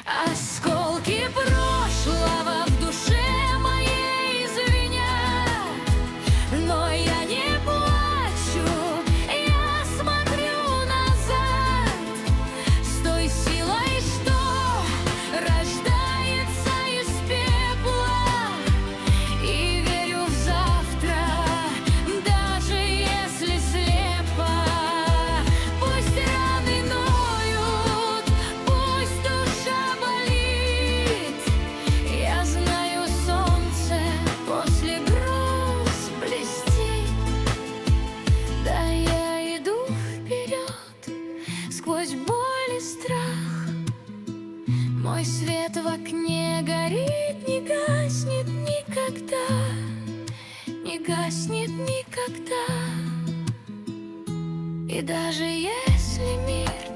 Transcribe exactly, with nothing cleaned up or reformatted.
Осколки прошлого в душе моей звенят, но я не плачу, я смотрю назад с той силой, что рождается из пепла, и верю в завтра, даже если слепо. Пусть раны ноют, пусть душа болит, я знаю, солнце после гроз блестит. Да, я иду вперед сквозь боль и страх, мой свет в окне горит, не гаснет никогда, не гаснет никогда. И даже если мир